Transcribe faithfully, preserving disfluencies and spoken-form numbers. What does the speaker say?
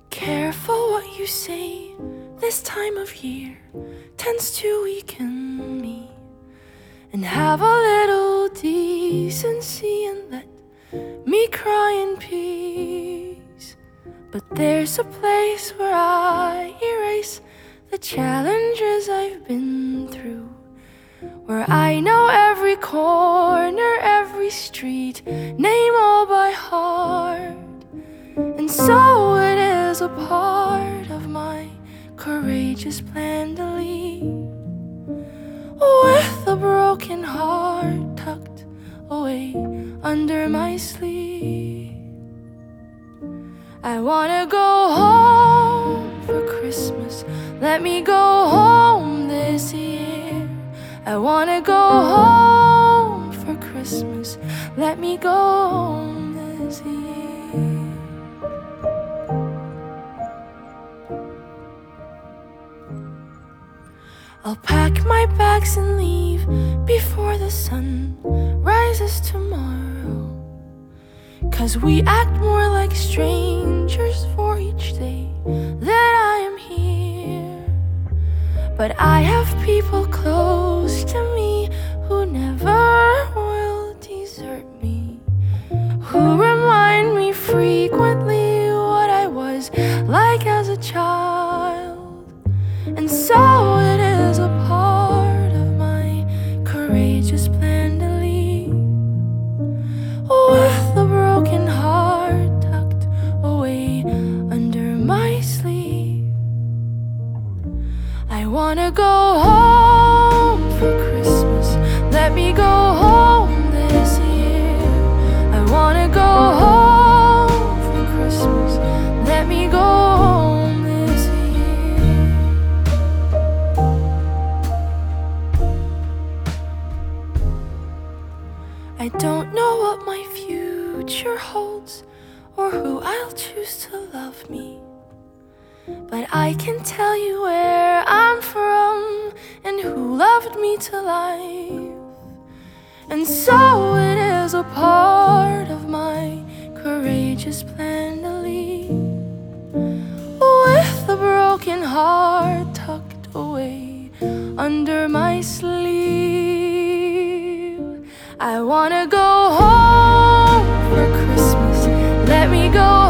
Careful what you say, this time of year tends to weaken me. And have a little decency and let me cry in peace. But there's a place where I erase the challenges I've been through, where I know every corner, every street, name all by heart. And so it is a part of my courageous plan to leave, with a broken heart tucked away under my sleeve. I wanna go home for Christmas, let me go home this year. I wanna go home for Christmas, let me go home this year. I'll pack my bags and leave before the sun rises tomorrow, 'cause we act more like strangers for each day that I am here. But I have people close to me who never will desert me, who remind me frequently what I was like as a child. And so it is a part of my courageous plan to leave, with a broken heart tucked away under my sleeve. I wanna go home for Christmas, let me go home this year. I wanna go home for Christmas, let me go home this year. I don't know what my future holds or who I'll choose to love me, but I can tell you where I'm from and who loved me to life. And so it is a part of my courageous plan to leave, with a broken heart tucked away under my sleeve. I wanna go home for Christmas, let me go